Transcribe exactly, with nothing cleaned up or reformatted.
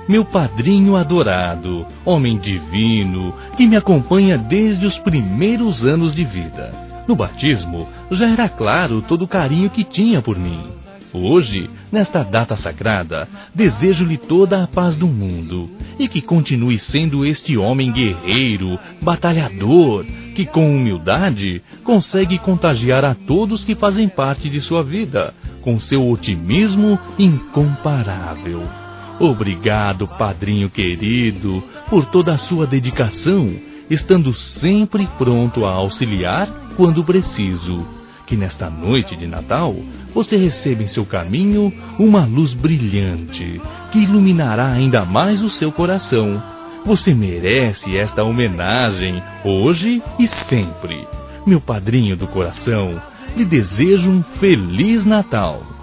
meu padrinho adorado, homem divino, que me acompanha desde os primeiros anos de vida. No batismo, já era claro todo o carinho que tinha por mim. Hoje, nesta data sagrada, desejo-lhe toda a paz do mundo e que continue sendo este homem guerreiro, batalhador, que com humildade consegue contagiar a todos que fazem parte de sua vida, com seu otimismo incomparável. Obrigado, padrinho querido, por toda a sua dedicação, estando sempre pronto a auxiliar quando preciso. Que nesta noite de Natal, você receba em seu caminho uma luz brilhante, que iluminará ainda mais o seu coração. Você merece esta homenagem, hoje e sempre. Meu padrinho do coração, lhe desejo um Feliz Natal.